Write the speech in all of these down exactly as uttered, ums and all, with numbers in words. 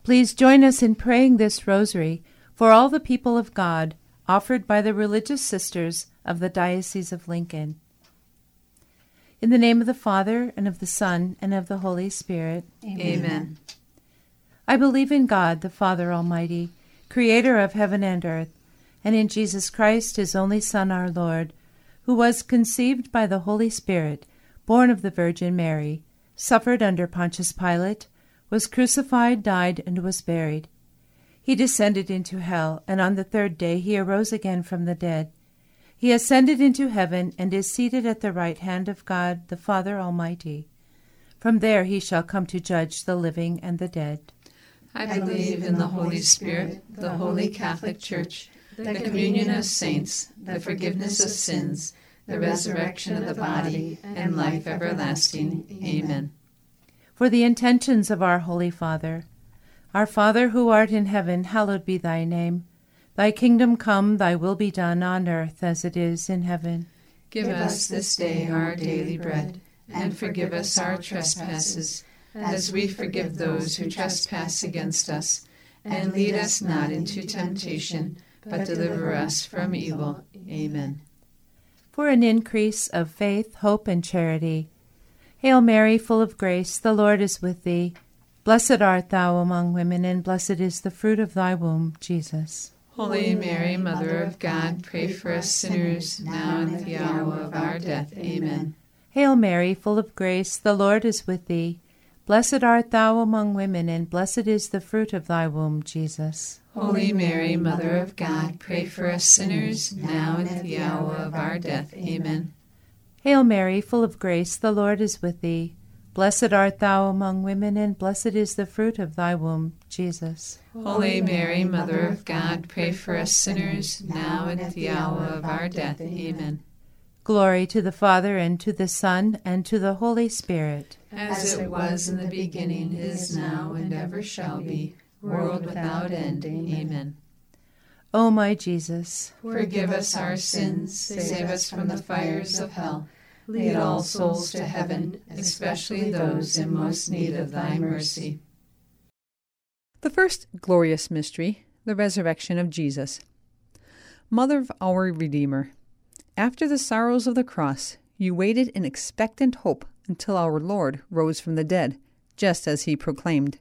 Please join us in praying this rosary for all the people of God, offered by the religious sisters of the Diocese of Lincoln. In the name of the Father, and of the Son, and of the Holy Spirit. Amen. Amen. I believe in God, the Father Almighty, creator of heaven and earth, and in Jesus Christ, his only Son, our Lord, who was conceived by the Holy Spirit, born of the Virgin Mary, suffered under Pontius Pilate, was crucified, died, and was buried. He descended into hell, and on the third day he arose again from the dead. He ascended into heaven, and is seated at the right hand of God, the Father Almighty. From there he shall come to judge the living and the dead. I believe in the Holy Spirit, the Holy Catholic Church, the communion of saints, the forgiveness of sins, the resurrection of the body, and life everlasting. Amen. For the intentions of our Holy Father. Our Father, who art in heaven, hallowed be thy name. Thy kingdom come, thy will be done on earth as it is in heaven. Give us this day our daily bread, and forgive us our trespasses, as we forgive those who trespass against us. And lead us not into temptation, but deliver us from evil. Amen. For an increase of faith, hope, and charity. Hail Mary, full of grace, the Lord is with thee. Blessed art thou among women, and blessed is the fruit of thy womb, Jesus. Holy Mary, Mother of God, pray for us sinners, now and at the hour of our death. Amen. Hail Mary, full of grace, the Lord is with thee. Blessed art thou among women, and blessed is the fruit of thy womb, Jesus. Holy Mary, Mother of God, pray for us sinners, now and at the hour of our death. Amen. Hail Mary, full of grace, the Lord is with thee. Blessed art thou among women, and blessed is the fruit of thy womb, Jesus. Holy Mary, Mother of God, pray for us sinners, now and at the hour of our death. Amen. Glory to the Father, and to the Son, and to the Holy Spirit. As it was in the beginning, is now, and ever shall be, world without end. Amen. O my Jesus, forgive us our sins, save us from the fires of hell. Lead all souls to heaven, especially those in most need of thy mercy. The first glorious mystery, the resurrection of Jesus. Mother of our Redeemer, after the sorrows of the cross, you waited in expectant hope until our Lord rose from the dead, just as he proclaimed.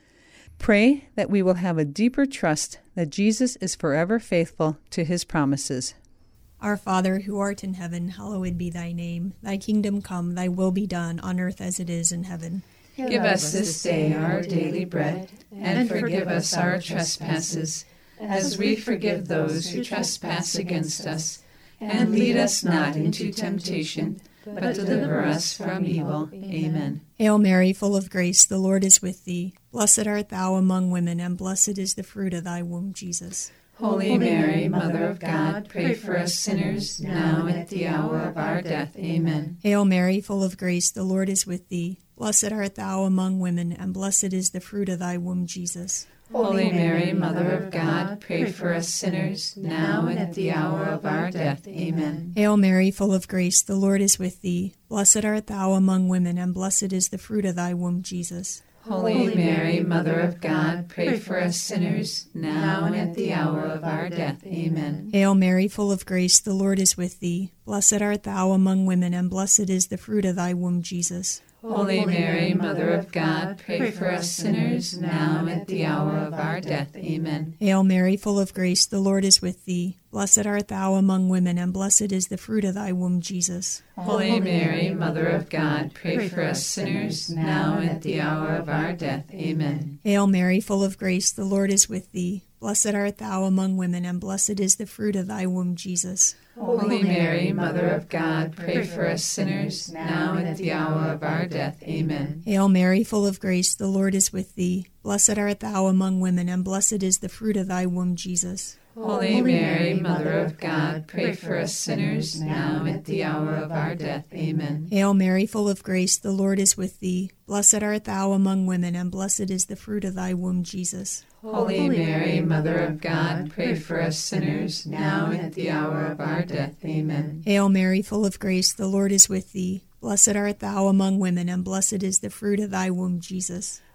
Pray that we will have a deeper trust that Jesus is forever faithful to his promises. Our Father, who art in heaven, hallowed be thy name. Thy kingdom come, thy will be done, on earth as it is in heaven. Give us this day our daily bread, and forgive us our trespasses, as we forgive those who trespass against us. And lead us not into temptation, but deliver us from evil. Amen. Hail Mary, full of grace, the Lord is with thee. Blessed art thou among women, and blessed is the fruit of thy womb, Jesus. Holy Mary, Mother of God, pray for us sinners, now and at the hour of our death. Amen. Hail Mary, full of grace, the Lord is with thee. Blessed art thou among women, and blessed is the fruit of thy womb, Jesus. Holy Mary, Mother of God, pray for us sinners, now and at the hour of our death. Amen. Hail Mary, full of grace, the Lord is with thee. Blessed art thou among women, and blessed is the fruit of thy womb, Jesus. Holy Mary, Mother of God, pray for us sinners, now and at the hour of our death. Amen. Hail Mary, full of grace, the Lord is with thee. Blessed art thou among women, and blessed is the fruit of thy womb, Jesus. Holy Mary, Mother of God, pray for us sinners, now and at the hour of our death. Amen. Hail Mary, full of grace, the Lord is with thee. Blessed art thou among women, and blessed is the fruit of thy womb, Jesus. Holy Mary, Mother of God, pray for us sinners, now and at the hour of our death. Amen. Hail Mary, full of grace, the Lord is with thee. Blessed art thou among women, and blessed is the fruit of thy womb, Jesus. Holy Mary, Mother of God, pray for us sinners, now and at the hour of our death. Amen. Hail Mary, full of grace, the Lord is with thee. Blessed art thou among women, and blessed is the fruit of thy womb, Jesus. Holy Mary, Mother of God, pray for us sinners, now and at the hour of our death. Amen. Hail Mary, full of grace, the Lord is with thee. Blessed art thou among women, and blessed is the fruit of thy womb, Jesus. Holy Mary, Mother of God, pray for us sinners, now and at the hour of our death. Amen. Hail Mary, full of grace, the Lord is with thee. Blessed art thou among women, and blessed is the fruit of thy womb, Jesus.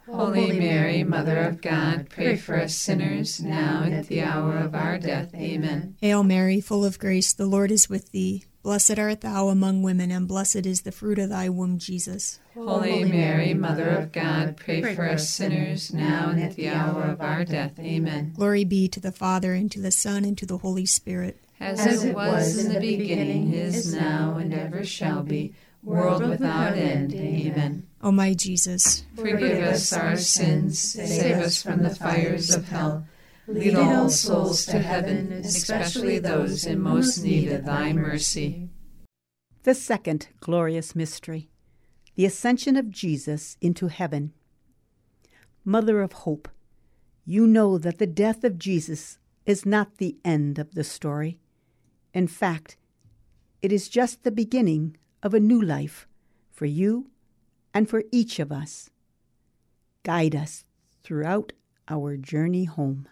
Holy Mary, Mother of God, pray for us sinners, now and at the hour of our death. Amen. Hail Mary, full of grace, the Lord is with thee. Blessed art thou among women, and blessed is the fruit of thy womb, Jesus. Holy Mary, Mother of God, pray for us sinners, now and at the hour of our death. Amen. Glory be to the Father, and to the Son, and to the Holy Spirit. As, As it was in the beginning, is now, and ever shall be, world without end. Amen. O my Jesus, forgive us our sins, save us from the fires of hell. Lead all souls to heaven, especially those in most need of thy mercy. The second glorious mystery, the ascension of Jesus into heaven. Mother of hope, you know that the death of Jesus is not the end of the story. In fact, it is just the beginning of a new life for you and for each of us. Guide us throughout our journey home.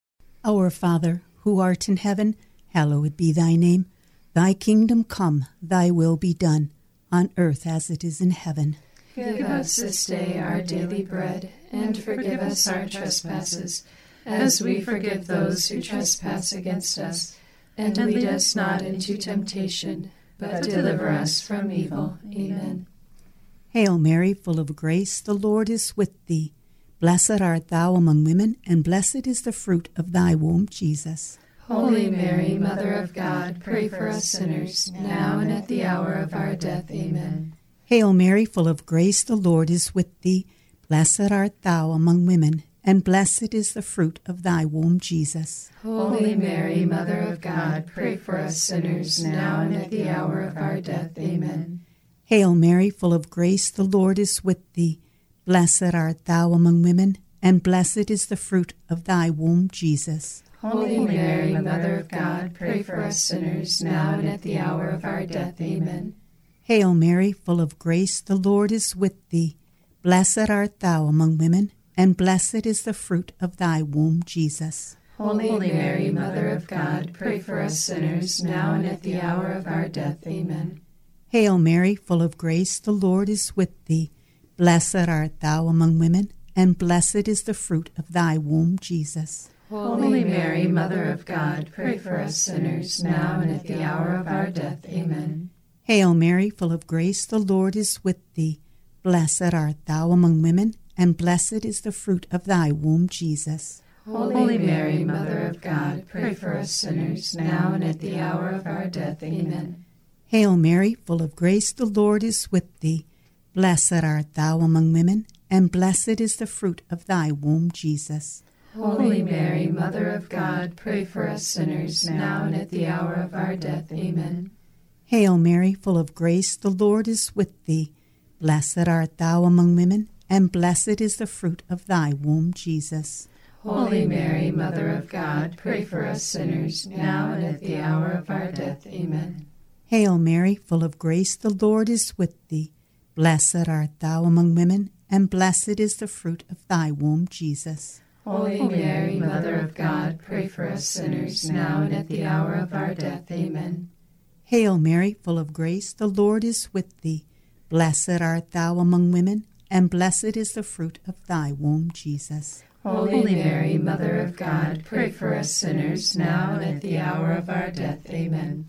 Our Father, who art in heaven, hallowed be thy name. Thy kingdom come, thy will be done, on earth as it is in heaven. Give us this day our daily bread, and forgive us our trespasses, as we forgive those who trespass against us. And lead us not into temptation, but deliver us from evil. Amen. Hail Mary, full of grace, the Lord is with thee. Blessed art thou among women, and blessed is the fruit of thy womb, Jesus. Holy Mary, Mother of God, pray for us sinners, now and at the hour of our death. Amen. Hail Mary, full of grace, the Lord is with thee. Blessed art thou among women, and blessed is the fruit of thy womb, Jesus. Holy Mary, Mother of God, pray for us sinners, now and at the hour of our death. Amen. Hail Mary, full of grace, the Lord is with thee. Blessed art thou among women, and blessed is the fruit of thy womb, Jesus. Holy Mary, Mother of God, pray for us sinners, now and at the hour of our death. Amen. Hail Mary, full of grace, the Lord is with thee. Blessed art thou among women, and blessed is the fruit of thy womb, Jesus. Holy Mary, Mother of God, pray for us sinners, now and at the hour of our death. Amen. Hail Mary, full of grace, the Lord is with thee. Blessed art thou among women, and blessed is the fruit of thy womb, Jesus. Holy Mary, Mother of God, pray for us sinners, now and at the hour of our death. Amen. Hail Mary, full of grace, the Lord is with thee. Blessed art thou among women, and blessed is the fruit of thy womb, Jesus. Holy Mary, Mother of God, pray for us sinners, now and at the hour of our death. Amen. Hail Mary, full of grace, the Lord is with thee. Blessed art thou among women, and blessed is the fruit of thy womb, Jesus. Holy Mary, Mother of God, pray for us sinners, now and at the hour of our death. Amen. Hail Mary, full of grace, the Lord is with thee. Blessed art thou among women, and blessed is the fruit of thy womb, Jesus. Holy Mary, Mother of God, pray for us sinners, now and at the hour of our death. Amen. Hail Mary, full of grace, the Lord is with thee. Blessed art thou among women, and blessed is the fruit of thy womb, Jesus. Holy Mary, Mother of God, pray for us sinners, now and at the hour of our death. Amen. Hail Mary, full of grace, the Lord is with thee. Blessed art thou among women, and blessed is the fruit of thy womb, Jesus. Holy Mary, Mother of God, pray for us sinners, now and at the hour of our death. Amen.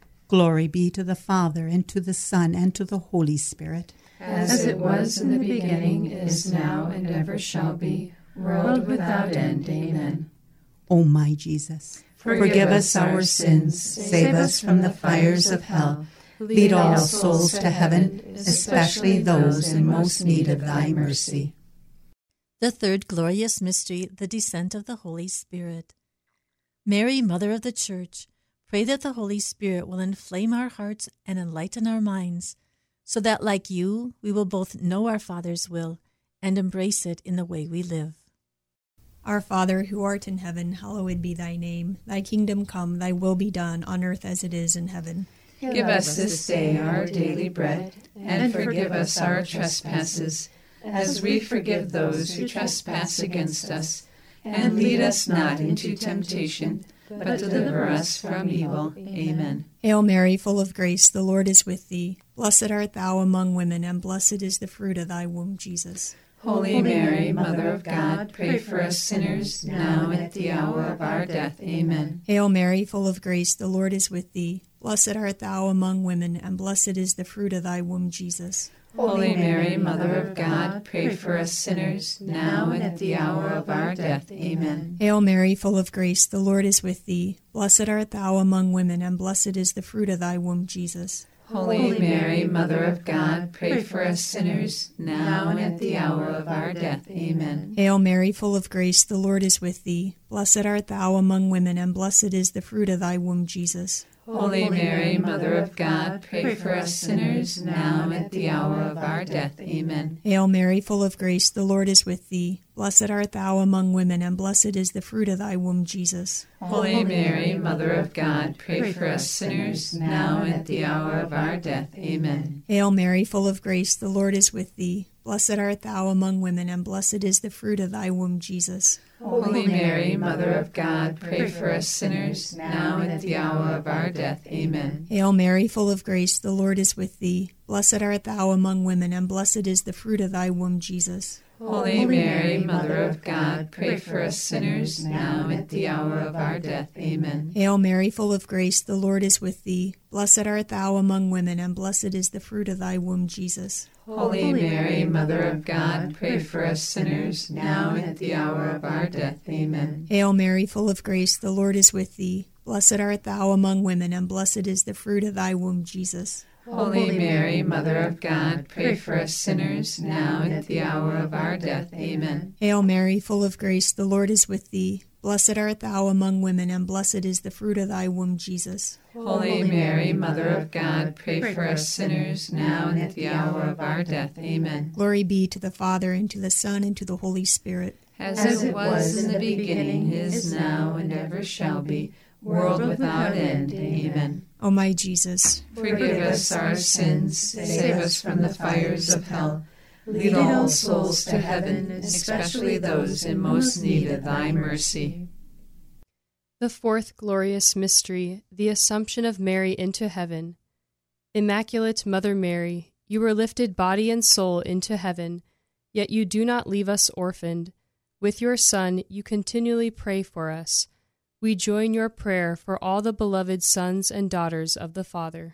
Glory be to the Father, and to the Son, and to the Holy Spirit. As it was in the beginning, is now, and ever shall be, world without end. Amen. O my Jesus, forgive us our sins, save us from the fires of hell. Lead all souls to heaven, especially those in most need of thy mercy. The third glorious mystery, the descent of the Holy Spirit. Mary, Mother of the Church, pray that the Holy Spirit will inflame our hearts and enlighten our minds, so that, like you, we will both know our Father's will and embrace it in the way we live. Our Father, who art in heaven, hallowed be thy name. Thy kingdom come, thy will be done, on earth as it is in heaven. Give us this day our daily bread, and forgive us our trespasses, as we forgive those who trespass against us. And lead us not into temptation, but deliver us from evil. Amen. Hail Mary, full of grace, the Lord is with thee. Blessed art thou among women, and blessed is the fruit of thy womb, Jesus. Holy Mary, Mother of God, pray for us sinners, now and at the hour of our death. Amen. Hail Mary, full of grace, the Lord is with thee. Blessed art thou among women, and blessed is the fruit of thy womb, Jesus. Holy Mary, Mother of God, pray for us sinners, now and at the hour of our death. Amen. Hail Mary, full of grace, the Lord is with thee. Blessed art thou among women, and blessed is the fruit of thy womb, Jesus. Holy Mary, Mother of God, pray for us sinners, now and at the hour of our death. Amen. Hail Mary, full of grace, the Lord is with thee. Blessed art thou among women, and blessed is the fruit of thy womb, Jesus. Holy Mary, Mother of God, pray for us sinners, now and at the hour of our death. Amen. Hail Mary, full of grace, the Lord is with thee. Blessed art thou among women, and blessed is the fruit of thy womb, Jesus. Holy Mary, Mother of God, pray for us sinners, now and at the hour of our death. Amen. Hail Mary, full of grace, the Lord is with thee. Blessed art thou among women, and blessed is the fruit of thy womb, Jesus. Holy Mary, Mother of God, pray for us sinners, now and at the hour of our death. Amen. Hail Mary, full of grace, the Lord is with thee. Blessed art thou among women, and blessed is the fruit of thy womb, Jesus. Holy Mary, Mother of God, pray for us sinners, now and at the hour of our death. Amen. Hail Mary, full of grace, the Lord is with thee. Blessed art thou among women, and blessed is the fruit of thy womb, Jesus. Holy Mary, Mother of God, pray for us sinners, now and at the hour of our death. Amen. Hail Mary, full of grace, the Lord is with thee. Blessed art thou among women, and blessed is the fruit of thy womb, Jesus. Holy Mary, Mother of God, pray for us sinners, now and at the hour of our death. Amen. Hail Mary, full of grace, the Lord is with thee. Blessed art thou among women, and blessed is the fruit of thy womb, Jesus. Holy Mary, Mother of God, pray for us sinners, now and at the hour of our death. Amen. Glory be to the Father, and to the Son, and to the Holy Spirit. As, As it was in the beginning, is now, and ever shall be, world without end. Amen. O my Jesus, forgive us our sins, save us from the fires of hell. Lead all souls to heaven, especially those in most need of thy mercy. The fourth glorious mystery, the Assumption of Mary into heaven. Immaculate Mother Mary, you were lifted body and soul into heaven, yet you do not leave us orphaned. With your Son, you continually pray for us. We join your prayer for all the beloved sons and daughters of the Father.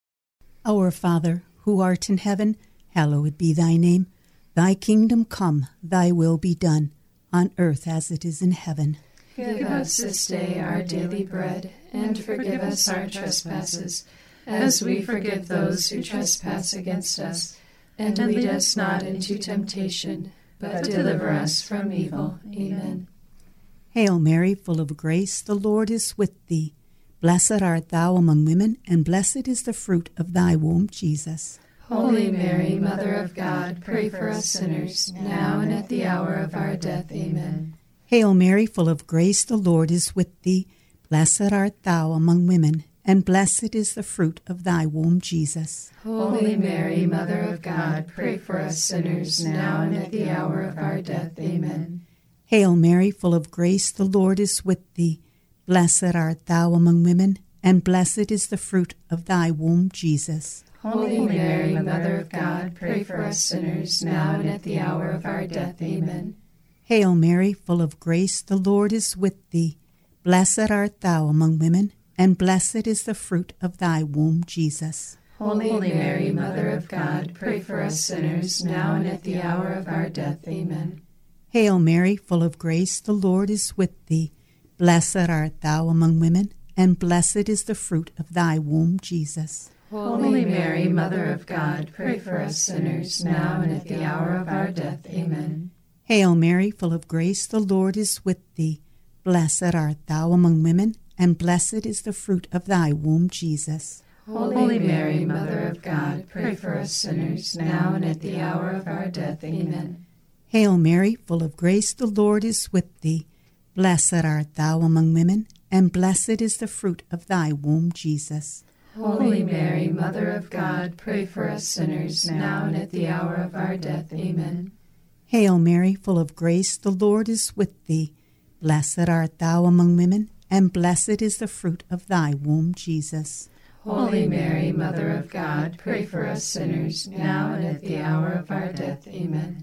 Our Father, who art in heaven, hallowed be thy name. Thy kingdom come, thy will be done, on earth as it is in heaven. Give us this day our daily bread, and forgive us our trespasses, as we forgive those who trespass against us. And lead us not into temptation, but deliver us from evil. Amen. Hail Mary, full of grace, the Lord is with thee. Blessed art thou among women, and blessed is the fruit of thy womb, Jesus. Holy Mary, Mother of God, pray for us sinners, now and at the hour of our death. Amen. Hail Mary, full of grace, the Lord is with thee. Blessed art thou among women, and blessed is the fruit of thy womb, Jesus. Holy Mary, Mother of God, pray for us sinners, now and at the hour of our death. Amen. Hail Mary, full of grace, the Lord is with thee. Blessed art thou among women, and blessed is the fruit of thy womb, Jesus. Holy Mary, Mother of God, pray for us sinners, now and at the hour of our death. Amen. Hail Mary, full of grace, the Lord is with thee. Blessed art thou among women, and blessed is the fruit of thy womb, Jesus. Holy Mary, Mother of God, pray for us sinners, now and at the hour of our death. Amen. Hail Mary, full of grace, the Lord is with thee. Blessed art thou among women, and blessed is the fruit of thy womb, Jesus. Holy Mary, Mother of God, pray for us sinners, now and at the hour of our death. Amen. Hail Mary, full of grace, the Lord is with thee. Blessed art thou among women, and blessed is the fruit of thy womb, Jesus. Holy Mary, Mother of God, pray for us sinners, now and at the hour of our death. Amen. Hail Mary, full of grace, the Lord is with thee. Blessed art thou among women, and blessed is the fruit of thy womb, Jesus. Holy Mary, Mother of God, pray for us sinners, now and at the hour of our death. Amen. Hail Mary, full of grace, the Lord is with thee. Blessed art thou among women, and blessed is the fruit of thy womb, Jesus. Holy Mary, Mother of God, pray for us sinners, now and at the hour of our death. Amen.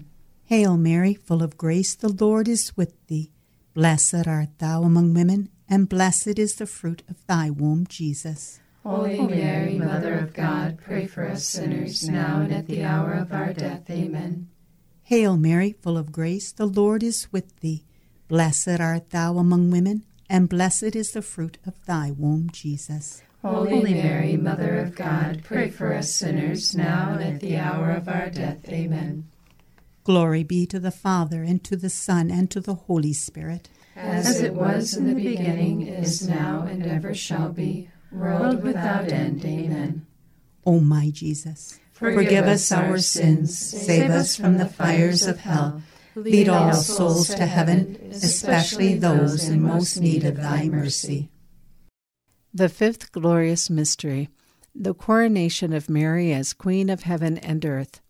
Hail Mary, full of grace, the Lord is with thee. Blessed art thou among women, and blessed is the fruit of thy womb, Jesus. Holy Mary, Mother of God, pray for us sinners, now and at the hour of our death. Amen. Hail Mary, full of grace, the Lord is with thee. Blessed art thou among women, and blessed is the fruit of thy womb, Jesus. Holy Mary, Mother of God, pray for us sinners, now and at the hour of our death. Amen. Glory be to the Father, and to the Son, and to the Holy Spirit. As it was in the beginning, is now, and ever shall be, world without end. Amen. O my Jesus, forgive us our sins, save us from the fires of hell, lead all souls to heaven, especially those in most need of thy mercy. The fifth glorious mystery, the coronation of Mary as Queen of heaven and earth.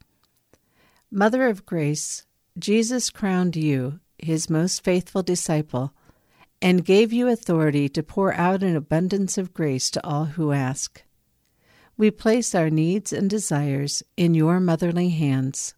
Mother of grace, Jesus crowned you, his most faithful disciple, and gave you authority to pour out an abundance of grace to all who ask. We place our needs and desires in your motherly hands.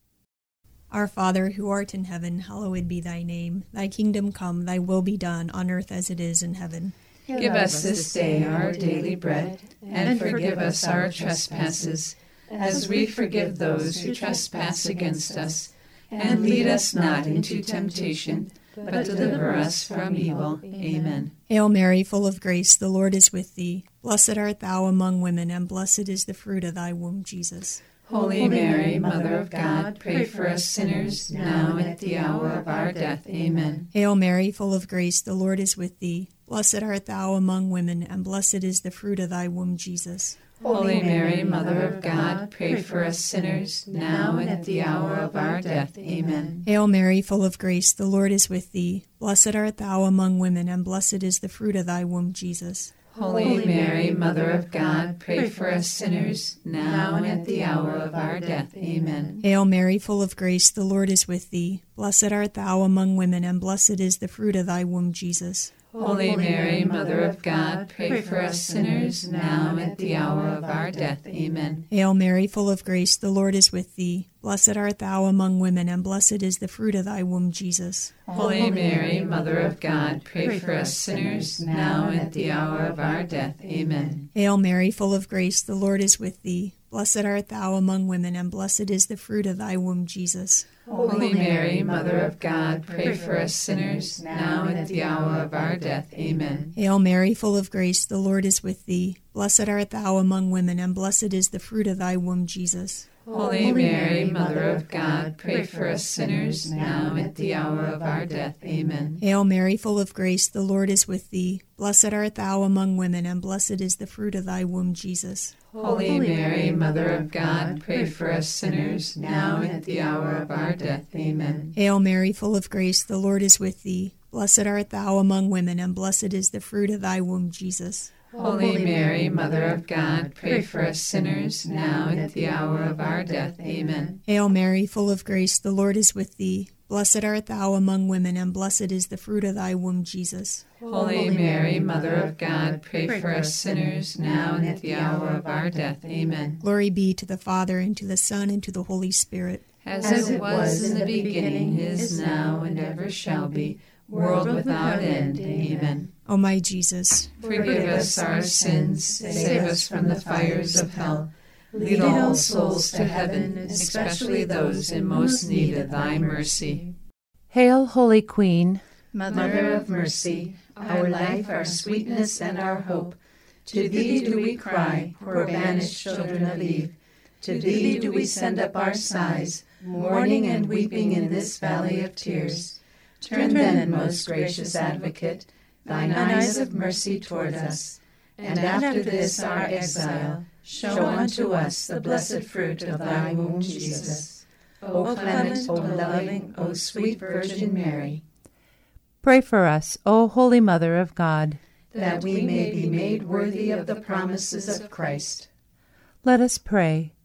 Our Father, who art in heaven, hallowed be thy name. Thy kingdom come, thy will be done, on earth as it is in heaven. Give us this day our daily bread, and forgive us our trespasses, as we forgive those who trespass against us. And lead us not into temptation, but deliver us from evil. Amen. Hail Mary, full of grace, the Lord is with thee. Blessed art thou among women, and blessed is the fruit of thy womb, Jesus. Holy Mary, Mother of God, pray for us sinners, now and at the hour of our death. Amen. Hail Mary, full of grace, the Lord is with thee. Blessed art thou among women, and blessed is the fruit of thy womb, Jesus. Holy Mary, Mother of God, pray for us sinners, now and at the hour of our death. Amen. Hail Mary, full of grace, the Lord is with thee. Blessed art thou among women, and blessed is the fruit of thy womb, Jesus. Holy Mary, Mother of God, pray for us sinners, now and at the hour of our death. Amen. Hail Mary, full of grace, the Lord is with thee. Blessed art thou among women, and blessed is the fruit of thy womb, Jesus. Holy Mary, Mother of God, pray for us sinners, now and at the hour of our death. Amen. Hail Mary, full of grace, the Lord is with thee. Blessed art thou among women, and blessed is the fruit of thy womb, Jesus. Holy Mary, Mother of God, pray for us sinners, now and at the hour of our death. Amen. Hail Mary, full of grace, the Lord is with thee. Blessed art thou among women, and blessed is the fruit of thy womb, Jesus. Holy Mary, Mother of God, pray for us sinners, now and at the hour of our death. Amen. Hail Mary, full of grace, the Lord is with thee. Blessed art thou among women, and blessed is the fruit of thy womb, Jesus. Holy Mary, Mother of God, pray for us sinners, now and at the hour of our death. Amen. Hail Mary, full of grace, the Lord is with thee. Blessed art thou among women, and blessed is the fruit of thy womb, Jesus. Holy Mary, Mother of God, pray for us sinners, now and at the hour of our death. Amen. Hail Mary, full of grace, the Lord is with thee. Blessed art thou among women, and blessed is the fruit of thy womb, Jesus. Holy Mary, Mother of God, pray for us sinners, now and at the hour of our death. Amen. Hail Mary, full of grace, the Lord is with thee. Blessed art thou among women, and blessed is the fruit of thy womb, Jesus. Holy Mary, Mother of God, pray for us sinners, now and at the hour of our death. Amen. Glory be to the Father, and to the Son, and to the Holy Spirit. As, As it was in the beginning, is now, and ever shall be, world without end. Amen. O my Jesus, forgive us our sins, save us from the fires of hell. Lead all souls to heaven, especially those in most need of thy mercy. Hail, Holy Queen, Mother of mercy, our life, our sweetness, and our hope. To thee do we cry, poor banished children of Eve. To thee do we send up our sighs, mourning and weeping in this valley of tears. Turn then, most gracious Advocate, thine eyes of mercy toward us, and after this our exile, show unto us the blessed fruit of thy womb, Jesus. O clement, O loving, O sweet Virgin Mary, pray for us, O Holy Mother of God, that we may be made worthy of the promises of Christ. Let us pray.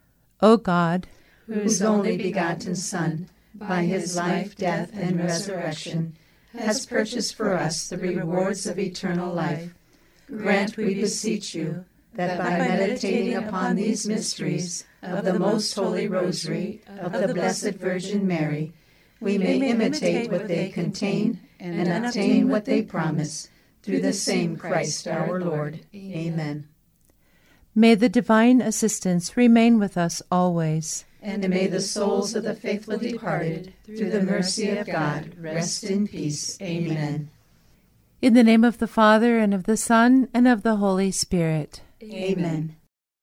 O God, whose only begotten Son, by his life, death, and resurrection, has purchased for us the rewards of eternal life, grant, we beseech you, that by meditating upon these mysteries of the most holy rosary of the Blessed Virgin Mary, we may imitate what they contain and obtain what they promise, through the same Christ our Lord. Amen. May the divine assistance remain with us always. And may the souls of the faithful departed, through the mercy of God, rest in peace. Amen. In the name of the Father, and of the Son, and of the Holy Spirit. Amen.